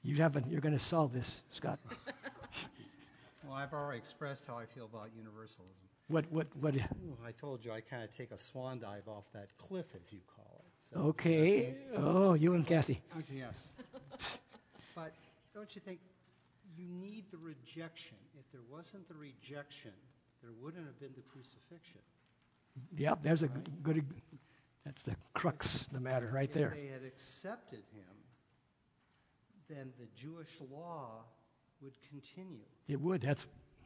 You're going to solve this, Scott. Well, I've already expressed how I feel about universalism. What? I told you I kind of take a swan dive off that cliff, as you call it. So, Okay. Oh, you and Kathy. Okay, yes. But don't you think you need the rejection? If there wasn't the rejection, there wouldn't have been the crucifixion. Yep, there's a good. That's the crux of the matter right there. If they had accepted him, then the Jewish law would continue. It would. That's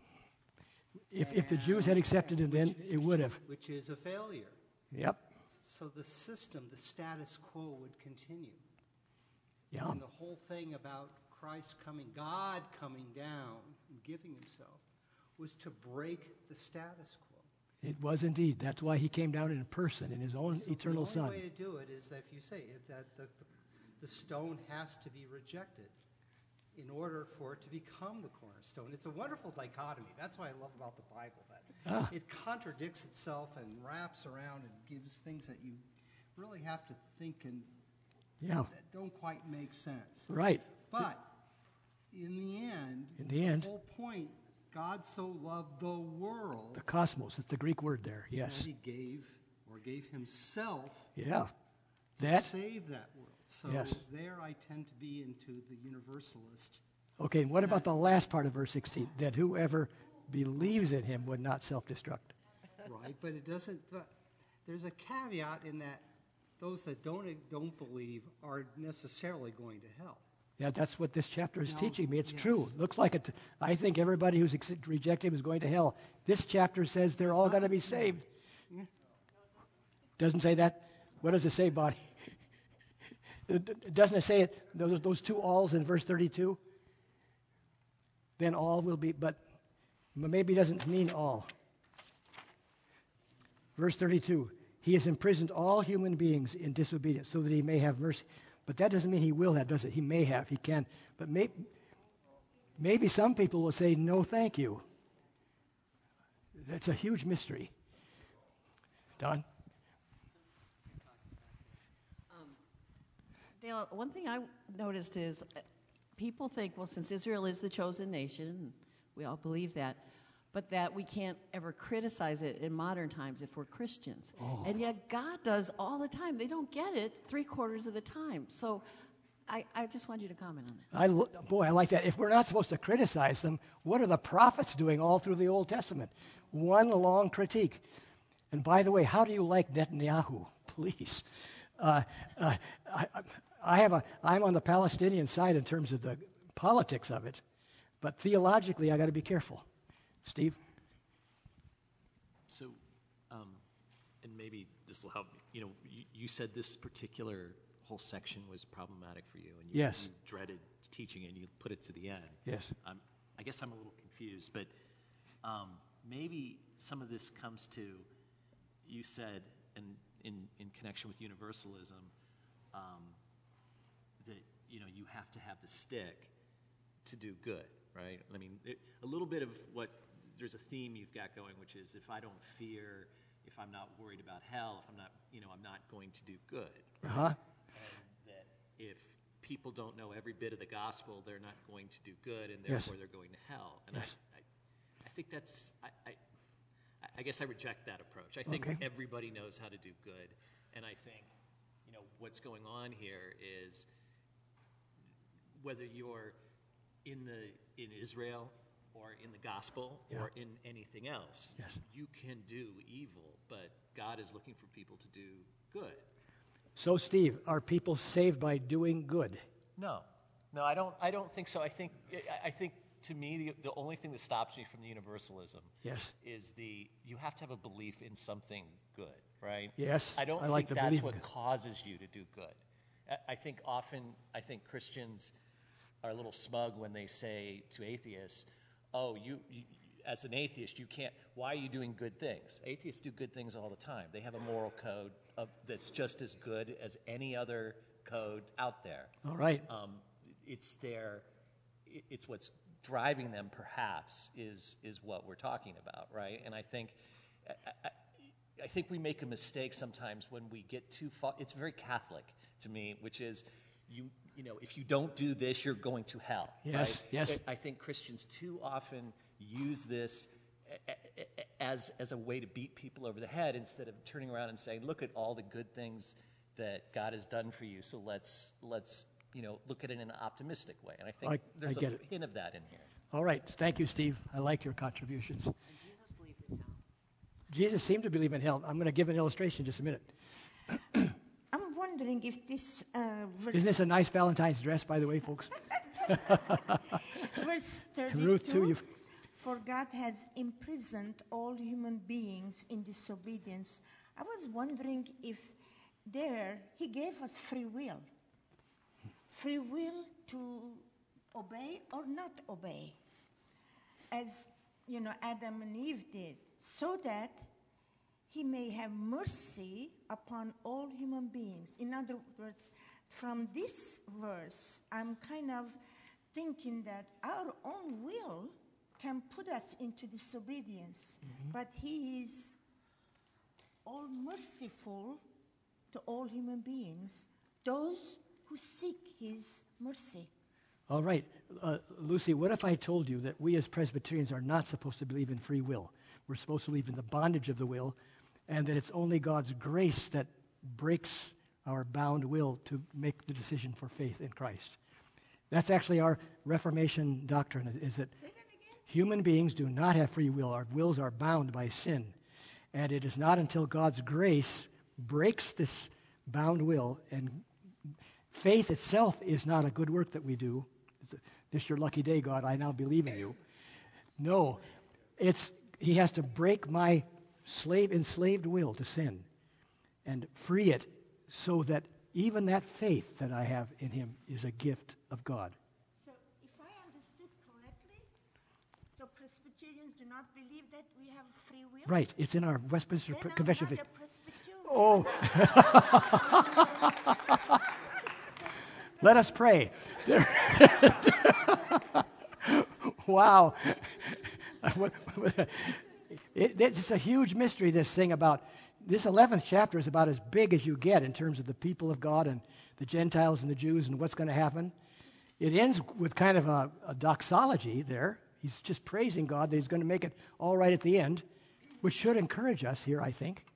if the Jews had accepted him, then it would have. Which is a failure. Yep. So the system, the status quo would continue. Yeah. And the whole thing about Christ coming, God coming down and giving himself, was to break the status quo. It was indeed. That's why he came down in person, in his own eternal Son. The only way to do it is that if you say that the stone has to be rejected in order for it to become the cornerstone. It's a wonderful dichotomy. That's what I love about the Bible, that it contradicts itself and wraps around and gives things that you really have to think and that don't quite make sense. Right. But in the end, the whole point, God so loved the world. The cosmos, it's the Greek word there, yes. That he gave himself to save that world. So there I tend to be into the universalist. Okay, and what about the last part of verse 16? That whoever believes in him would not self-destruct. Right, but it doesn't, there's a caveat in that those that don't believe are necessarily going to hell. Yeah, that's what this chapter is teaching me. It's true. Looks like it. I think everybody who's rejected him is going to hell. This chapter says they're all going to be saved. Yeah. Doesn't say that? What does it say, Bonnie? Doesn't it say it, those two alls in verse 32? Then all will be, but maybe it doesn't mean all. Verse 32, he has imprisoned all human beings in disobedience so that he may have mercy. But that doesn't mean he will have, does it? He may have, he can. But maybe some people will say, no, thank you. That's a huge mystery. Don? Dale, one thing I noticed is people think, well, since Israel is the chosen nation, we all believe that, but that we can't ever criticize it in modern times if we're Christians. Oh. And yet God does all the time. They don't get it 3/4 of the time. So I just want you to comment on that. I like that. If we're not supposed to criticize them, what are the prophets doing all through the Old Testament? One long critique. And by the way, how do you like Netanyahu? Please. I'm on the Palestinian side in terms of the politics of it, but theologically I got to be careful. Steve? So, and maybe this will help. You said this particular whole section was problematic for you, and you dreaded teaching it, and you put it to the end. Yes. I guess I'm a little confused, but maybe some of this comes to, you said, and in connection with universalism, that you have to have the stick to do good, right? I mean, a little bit of what there's a theme you've got going, which is if I don't fear, if I'm not worried about hell, if I'm not, I'm not going to do good. Uh-huh. And that if people don't know every bit of the gospel, they're not going to do good, and therefore they're going to hell. And I think that's, I guess I reject that approach. I think everybody knows how to do good, and I think, what's going on here is whether you're in Israel or in the gospel or in anything else, you can do evil, but God is looking for people to do good. So, Steve, are people saved by doing good? No, I don't think so. I think to me the only thing that stops me from the universalism is you have to have a belief in something good, right? Yes, I don't think that's what causes you to do good. I think often Christians are a little smug when they say to atheists, "Oh, you as an atheist, you can't. Why are you doing good things?" Atheists do good things all the time. They have a moral code that's just as good as any other code out there. All right. It's what's driving them, perhaps, is what we're talking about, right? And I think we make a mistake sometimes when we get too far. It's very Catholic to me, which is if you don't do this, you're going to hell. Yes, right? yes. I think Christians too often use this as a way to beat people over the head instead of turning around and saying, look at all the good things that God has done for you. So let's look at it in an optimistic way. And I think there's a hint of that in here. All right. Thank you, Steve. I like your contributions. And Jesus believed in hell. Jesus seemed to believe in hell. I'm going to give an illustration in just a minute. I'm wondering if this verse... Isn't this a nice Valentine's dress, by the way, folks? verse 32, Ruth, too, for God has imprisoned all human beings in disobedience. I was wondering if there he gave us free will. Free will to obey or not obey. As, Adam and Eve did. So that he may have mercy upon all human beings. In other words, from this verse, I'm kind of thinking that our own will can put us into disobedience. Mm-hmm. But he is all merciful to all human beings, those who seek his mercy. All right. Lucy, what if I told you that we as Presbyterians are not supposed to believe in free will? We're supposed to believe in the bondage of the will, and that it's only God's grace that breaks our bound will to make the decision for faith in Christ. That's actually our Reformation doctrine, is that human beings do not have free will. Our wills are bound by sin. And it is not until God's grace breaks this bound will, and faith itself is not a good work that we do. This your lucky day, God, I now believe in you. No, he has to break my enslaved will to sin and free it so that even that faith that I have in him is a gift of God. So if I understood correctly, the Presbyterians do not believe that we have free will? Right. It's in our Westminster Then Confession of I'm Faith. not a Presbyterian. Oh. Let us pray. Wow. It's a huge mystery, this thing about, this 11th chapter is about as big as you get in terms of the people of God and the Gentiles and the Jews and what's going to happen. It ends with kind of a doxology there. He's just praising God that he's going to make it all right at the end, which should encourage us here, I think.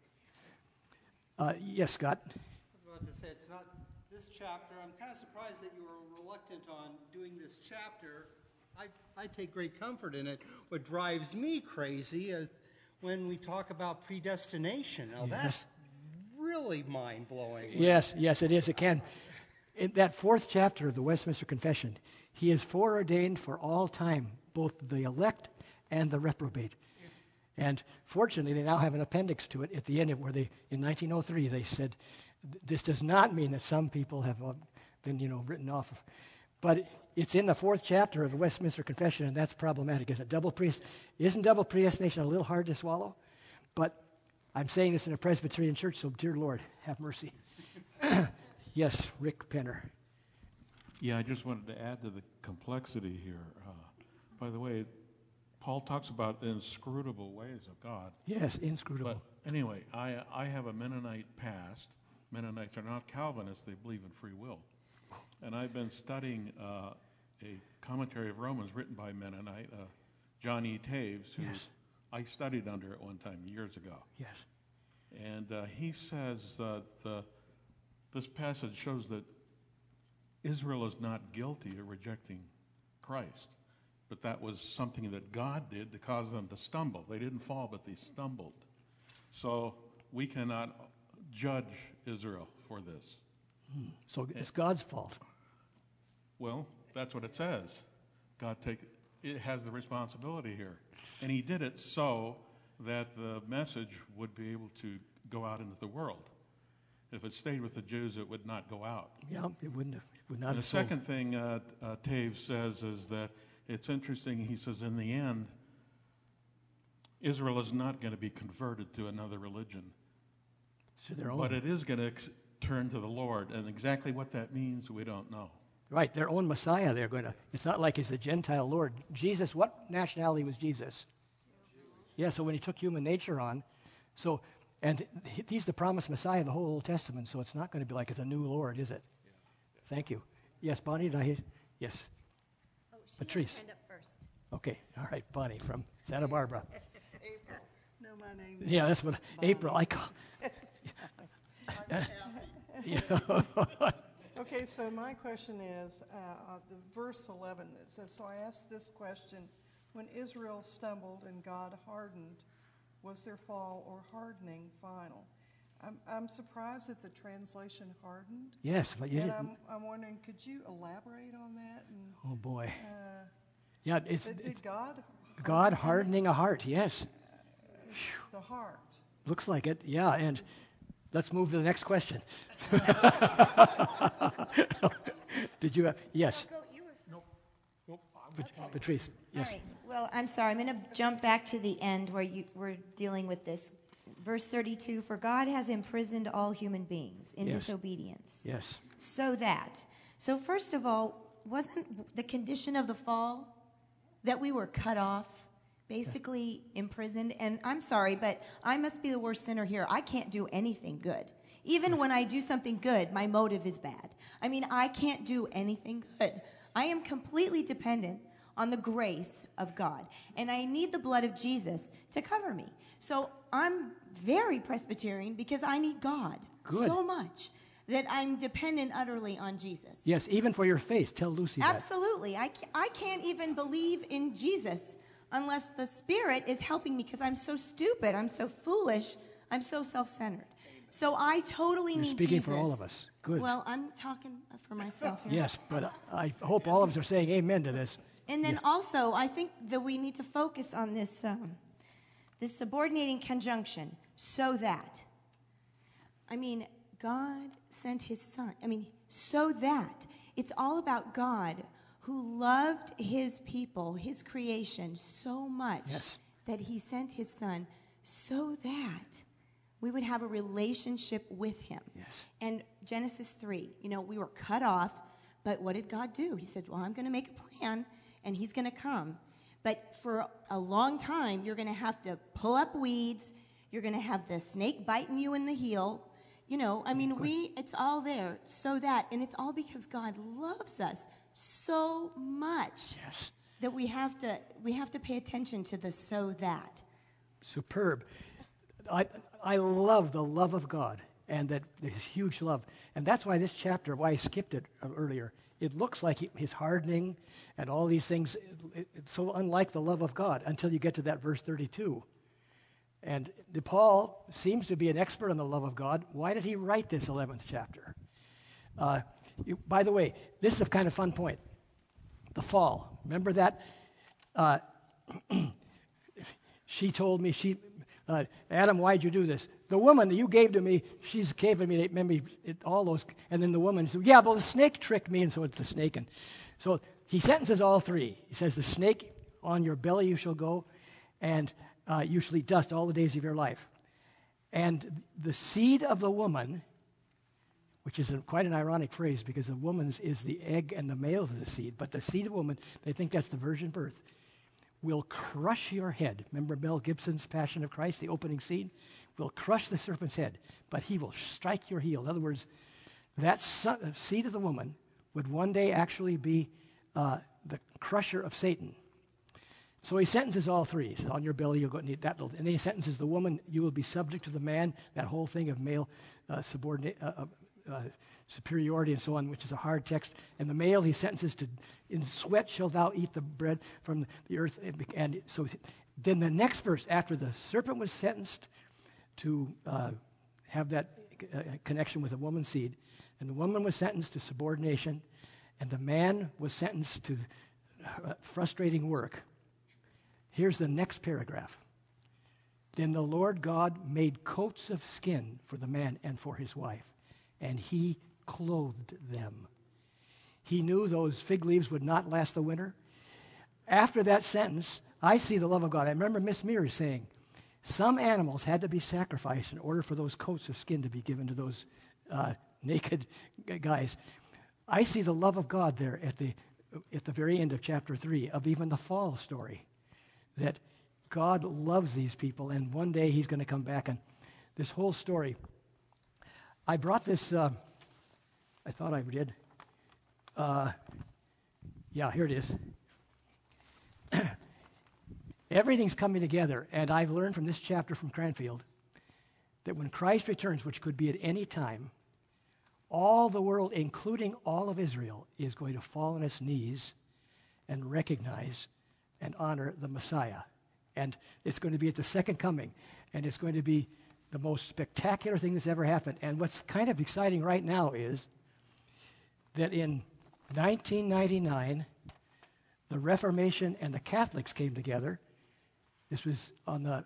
Yes, Scott? I was about to say, it's not this chapter. I'm kind of surprised that you were reluctant on doing this chapter. I take great comfort in it. What drives me crazy is when we talk about predestination. Now, that's really mind-blowing. Yes, it is. It can. In that 4th chapter of the Westminster Confession, he is foreordained for all time, both the elect and the reprobate. And fortunately, they now have an appendix to it at the end of where in 1903, they said, this does not mean that some people have been, written off. But it's in the 4th chapter of the Westminster Confession, and that's problematic, isn't it? Isn't double predestination a little hard to swallow? But I'm saying this in a Presbyterian church, so dear Lord, have mercy. Yes, Rick Penner. Yeah, I just wanted to add to the complexity here. By the way, Paul talks about the inscrutable ways of God. Yes, inscrutable. But anyway, I have a Mennonite past. Mennonites are not Calvinists. They believe in free will. And I've been studying a commentary of Romans written by Mennonite, John E. Taves, who I studied under at one time years ago. Yes. And he says that this passage shows that Israel is not guilty of rejecting Christ, but that was something that God did to cause them to stumble. They didn't fall, but they stumbled. So we cannot judge Israel for this. So it's God's fault. Well, that's what it says. It has the responsibility here. And he did it so that the message would be able to go out into the world. If it stayed with the Jews, it would not go out. Yeah, it wouldn't have. It would not And have the second thing Taves says is that it's interesting. He says, in the end, Israel is not going to be converted to another religion. But it is going to turn to the Lord. And exactly what that means, we don't know. Right, their own Messiah they're going to. It's not like he's the Gentile Lord. Jesus, what nationality was Jesus? Yeah, so when he took human nature on, and he's the promised Messiah of the whole Old Testament, so it's not going to be like it's a new Lord, is it? Thank you. Yes, Bonnie, did I hear? Yes. Oh, she Patrice. had her hand up first. Okay, all right, Bonnie from Santa Barbara. April. No, my name Yeah, that's what, April, I call. Okay, so my question is, the verse 11, it says, so I asked this question, when Israel stumbled and God hardened, was their fall or hardening final? I'm surprised that the translation hardened. Yes, but you And didn't. I'm wondering, could you elaborate on that? And, Oh, boy. Yeah, it's did God God hardening a heart, yes. the heart? Looks like it, yeah, and let's move to the next question. Did you have, yes, Go, you were Patrice, yes. All right. Well, I'm sorry. I'm going to jump back to the end where we're dealing with this. Verse 32, for God has imprisoned all human beings in Yes. disobedience. Yes, So first of all, wasn't the condition of the fall that we were cut off, basically imprisoned? And I'm sorry, but I must be the worst sinner here. I can't do anything good. Even when I do something good, my motive is bad. I mean, I can't do anything good. I am completely dependent on the grace of God. And I need the blood of Jesus to cover me. So I'm very Presbyterian because I need God Good. so much that I'm dependent utterly on Jesus. yes, even for your faith. Tell Lucy that. Absolutely. I can't even believe in Jesus unless the Spirit is helping me because I'm so stupid, I'm so foolish, I'm so self-centered. So I totally You're need speaking Jesus. for all of us. Good. Well, I'm talking for myself here. Yes, but I hope all of us are saying amen to this. And then also, I think that we need to focus on this this subordinating conjunction, so that. I mean, God sent his son. I mean, so that. It's all about God who loved his people, his creation, so much Yes. that he sent his son so that we would have a relationship with him. Yes. And Genesis 3, we were cut off, but what did God do? He said, well, I'm going to make a plan, and he's going to come. But for a long time, you're going to have to pull up weeds. You're going to have the snake biting you in the heel. It's all there so that, and it's all because God loves us so much Yes. that we have to pay attention to the so that. Superb. I love the love of God and that this huge love. And that's why this chapter, why I skipped it earlier, it looks like his hardening and all these things, it's so unlike the love of God until you get to that verse 32. And Paul seems to be an expert on the love of God. Why did he write this 11th chapter? By the way, this is a kind of fun point. The fall. Remember that? She told me, Adam, why'd you do this? The woman that you gave to me, she's given me all those. And then the woman said, yeah, well, the snake tricked me, and so it's the snake. And so he sentences all three. He says, the snake, on your belly you shall go, and you shall eat dust all the days of your life. And the seed of the woman, which is quite an ironic phrase because the woman's is the egg and the male's is the seed, but the seed of the woman, they think that's the virgin birth, will crush your head. Remember Mel Gibson's Passion of Christ, the opening scene? Will crush the serpent's head, but he will strike your heel. In other words, that seed of the woman would one day actually be the crusher of Satan. So he sentences all three. He says, on your belly you'll go and eat that. And then he sentences the woman, you will be subject to the man, that whole thing of male superiority and so on, which is a hard text. And the male he sentences to, in sweat shalt thou eat the bread from the earth. And so then the next verse, after the serpent was sentenced to have that connection with a woman's seed, and the woman was sentenced to subordination, and the man was sentenced to frustrating work. Here's the next paragraph. Then the Lord God made coats of skin for the man and for his wife, and he clothed them. He knew those fig leaves would not last the winter. After that sentence, I see the love of God. I remember Miss Meary saying, some animals had to be sacrificed in order for those coats of skin to be given to those naked guys. I see the love of God there at the very end of chapter 3 of even the fall story, that God loves these people, and one day he's going to come back. And this whole story, I brought this, I thought I did. Here it is. Everything's coming together, and I've learned from this chapter from Cranfield that when Christ returns, which could be at any time, all the world, including all of Israel, is going to fall on its knees and recognize and honor the Messiah. And it's going to be at the second coming, and it's going to be the most spectacular thing that's ever happened. And what's kind of exciting right now is that in 1999, the Reformation and the Catholics came together. This was on the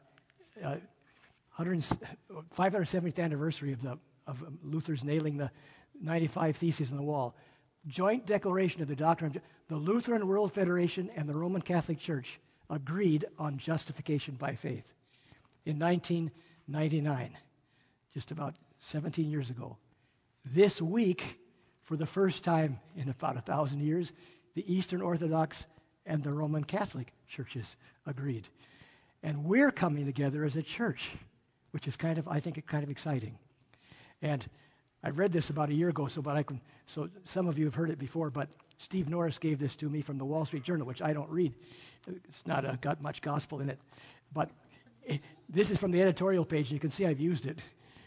570th anniversary of Luther's nailing the 95 Theses on the wall. Joint declaration of the doctrine of the Lutheran World Federation and the Roman Catholic Church agreed on justification by faith in 1999, just about 17 years ago. This week, for the first time in about 1,000 years, the Eastern Orthodox and the Roman Catholic churches agreed. And we're coming together as a church, which is I think kind of exciting. And I read this about a year ago, so some of you have heard it before, but Steve Norris gave this to me from the Wall Street Journal, which I don't read. It's not got much gospel in it. But this is from the editorial page, and you can see I've used it.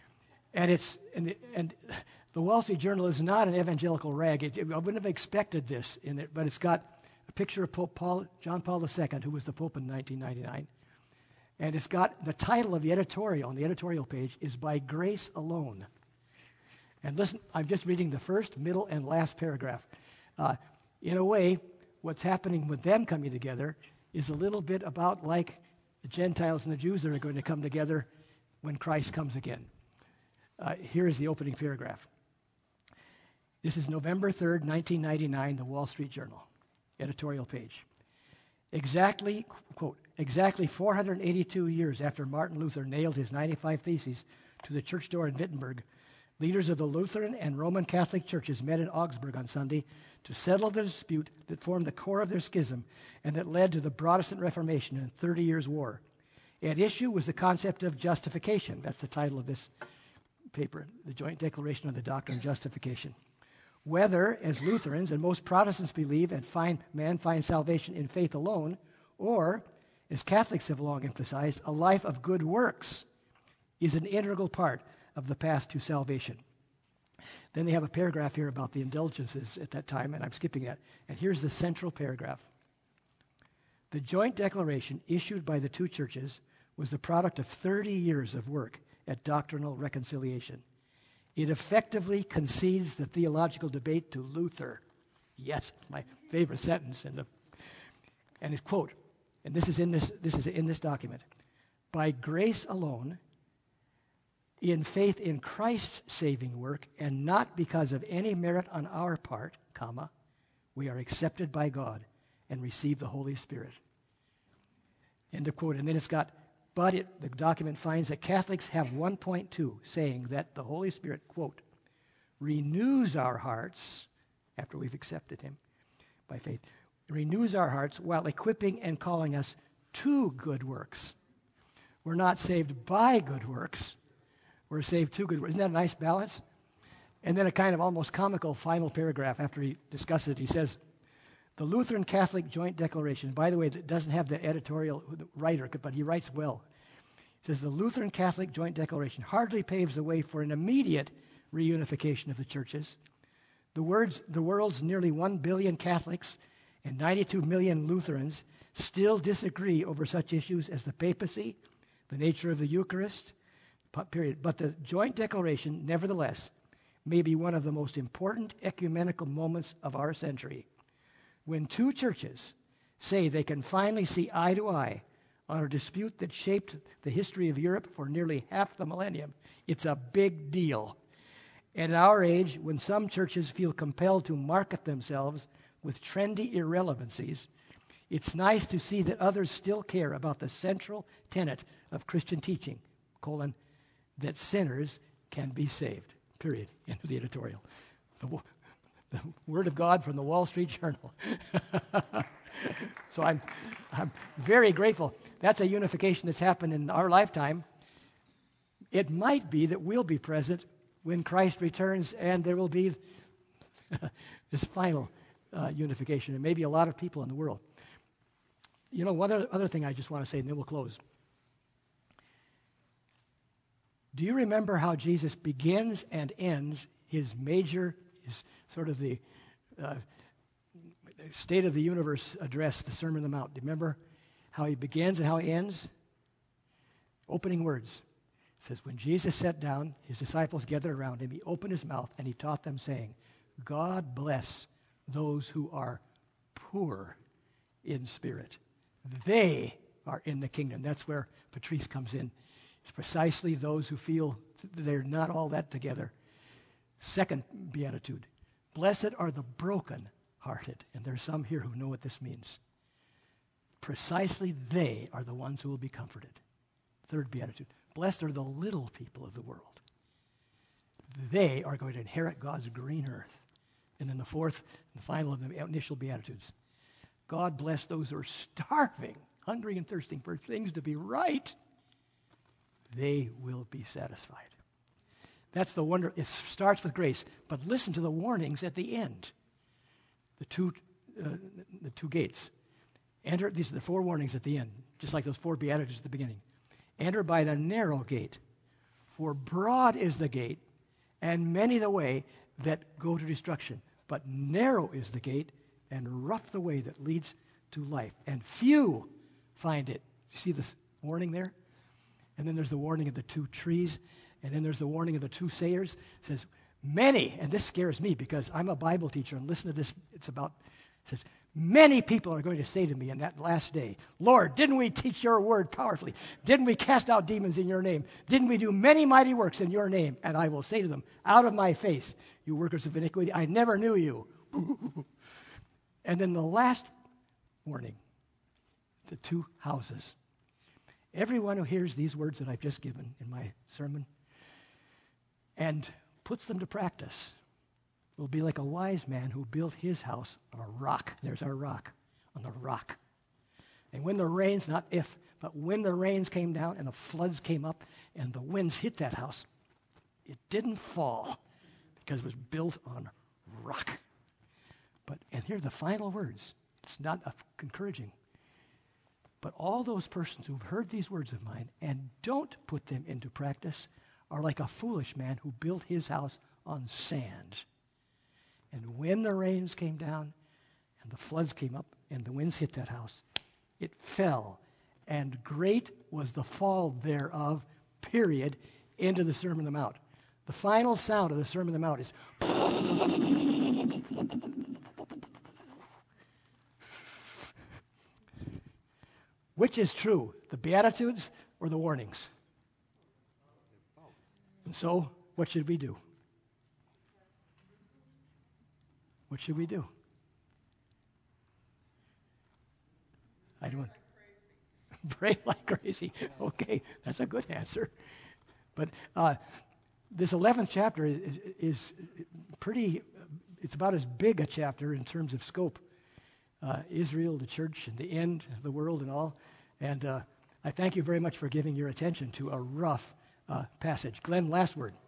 And the Wall Street Journal is not an evangelical rag. I wouldn't have expected this in it, but it's got a picture of John Paul II, who was the Pope in 1999. And it's got the title of the editorial on the editorial page is By Grace Alone. And listen, I'm just reading the first, middle, and last paragraph. In a way, what's happening with them coming together is a little bit about like the Gentiles and the Jews that are going to come together when Christ comes again. Here is the opening paragraph. This is November 3rd, 1999, the Wall Street Journal, editorial page. Exactly 482 years after Martin Luther nailed his 95 Theses to the church door in Wittenberg, leaders of the Lutheran and Roman Catholic churches met in Augsburg on Sunday to settle the dispute that formed the core of their schism and that led to the Protestant Reformation and 30 Years' War. At issue was the concept of justification. That's the title of this paper, the Joint Declaration on the Doctrine of Justification. Whether, as Lutherans and most Protestants believe, man finds salvation in faith alone, or, as Catholics have long emphasized, a life of good works is an integral part of the path to salvation. Then they have a paragraph here about the indulgences at that time, and I'm skipping that. And here's the central paragraph. The joint declaration issued by the two churches was the product of 30 years of work at doctrinal reconciliation. It effectively concedes the theological debate to Luther. Yes, my favorite sentence. And it's quote, and this is in this document. By grace alone, in faith in Christ's saving work, and not because of any merit on our part, we are accepted by God and receive the Holy Spirit. End of quote. And then it's got, the document finds that Catholics have 1.2 saying that the Holy Spirit, quote, renews our hearts, after we've accepted him by faith, renews our hearts while equipping and calling us to good works. We're not saved by good works. We're saved to good works. Isn't that a nice balance? And then a kind of almost comical final paragraph after he discusses it. He says, the Lutheran Catholic Joint Declaration, by the way, that doesn't have the editorial writer, but he writes well. He says, the Lutheran Catholic Joint Declaration hardly paves the way for an immediate reunification of the churches. The world's nearly 1 billion Catholics and 92 million Lutherans still disagree over such issues as the papacy, the nature of the Eucharist, period. But the joint declaration, nevertheless, may be one of the most important ecumenical moments of our century. When two churches say they can finally see eye to eye on a dispute that shaped the history of Europe for nearly half the millennium, it's a big deal. And in our age, when some churches feel compelled to market themselves with trendy irrelevancies, it's nice to see that others still care about the central tenet of Christian teaching, that sinners can be saved, period. End of the editorial. The Word of God from the Wall Street Journal. So I'm very grateful. That's a unification that's happened in our lifetime. It might be that we'll be present when Christ returns, and there will be this final unification, and maybe a lot of people in the world. You know, one other thing I just want to say, and then we'll close. Do you remember how Jesus begins and ends his sort of the State of the Universe address, the Sermon on the Mount? Do you remember how he begins and how he ends? Opening words. It says, when Jesus sat down, his disciples gathered around him, he opened his mouth and he taught them, saying, God bless those who are poor in spirit. They are in the kingdom. That's where Patrice comes in. It's precisely those who feel they're not all that together. Second beatitude. Blessed are the broken-hearted. And there's some here who know what this means. Precisely they are the ones who will be comforted. Third beatitude. Blessed are the little people of the world. They are going to inherit God's green earth. And then the fourth and final of the initial beatitudes. God bless those who are starving, hungry and thirsting for things to be right. They will be satisfied. That's the wonder. It starts with grace. But listen to the warnings at the end. The two gates. Enter. These are the four warnings at the end, just like those four beatitudes at the beginning. Enter by the narrow gate, for broad is the gate, and many the way that go to destruction. But narrow is the gate, and rough the way that leads to life, and few find it. You see the warning there? And then there's the warning of the two trees, and then there's the warning of the two sayers. It says, many, and this scares me because I'm a Bible teacher, and listen to this, it says, many people are going to say to me in that last day, Lord, didn't we teach your word powerfully? Didn't we cast out demons in your name? Didn't we do many mighty works in your name? And I will say to them, out of my face, you workers of iniquity, I never knew you. And then the last warning, the two houses. Everyone who hears these words that I've just given in my sermon and puts them to practice will be like a wise man who built his house on a rock. There's our rock, on the rock. And when the rains, not if, but when the rains came down and the floods came up and the winds hit that house, it didn't fall because it was built on rock. And here are the final words. It's not encouraging. But all those persons who've heard these words of mine and don't put them into practice are like a foolish man who built his house on sand. And when the rains came down and the floods came up and the winds hit that house, it fell. And great was the fall thereof, period, into the Sermon on the Mount. The final sound of the Sermon on the Mount is which is true, the Beatitudes or the warnings? And so, what should we do? What should we do? I don't. Pray like crazy. Okay, that's a good answer. But this 11th chapter is pretty, it's about as big a chapter in terms of scope. Israel, the church, and the end of the world and all. And I thank you very much for giving your attention to a rough passage. Glenn, last word.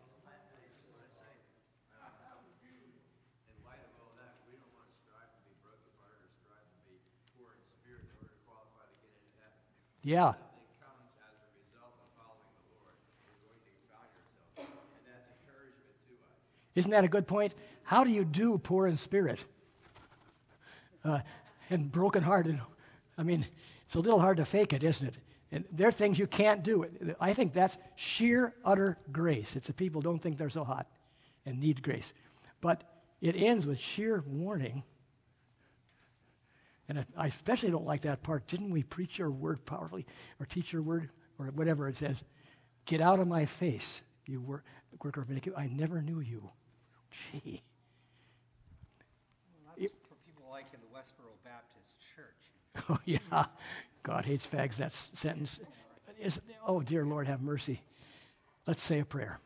Yeah. Isn't that a good point? How do you do poor in spirit and brokenhearted? I mean, it's a little hard to fake it, isn't it? And there are things you can't do. I think that's sheer, utter grace. It's the people don't think they're so hot and need grace. But it ends with sheer warning. And I especially don't like that part. Didn't we preach your word powerfully or teach your word or whatever it says? Get out of my face, you worker of iniquity. I never knew you. Gee. Well, that's for people like in the Westboro Baptist Church. Oh, yeah. God hates fags, that sentence. Oh, dear Lord, have mercy. Let's say a prayer.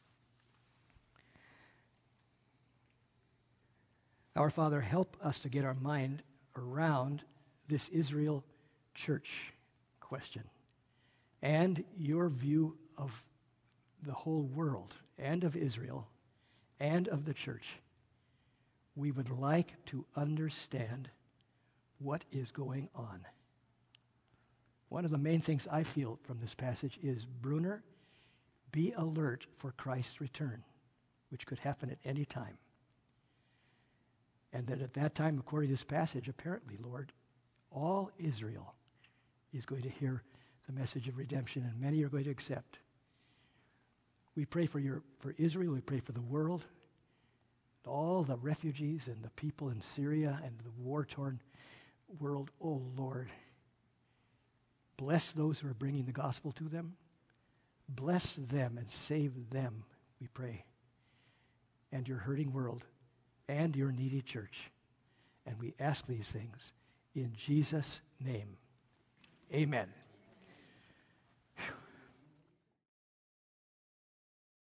Our Father, help us to get our mind around this Israel church question and your view of the whole world and of Israel and of the church. we would like to understand what is going on. One of the main things I feel from this passage is, Bruner, be alert for Christ's return, which could happen at any time. And that at that time, according to this passage, apparently, Lord, all Israel is going to hear the message of redemption, and many are going to accept. We pray for Israel, we pray for the world, all the refugees and the people in Syria and the war-torn world. Oh, Lord, bless those who are bringing the gospel to them. Bless them and save them, we pray. And your hurting world and your needy church. And we ask these things in Jesus' name. Amen.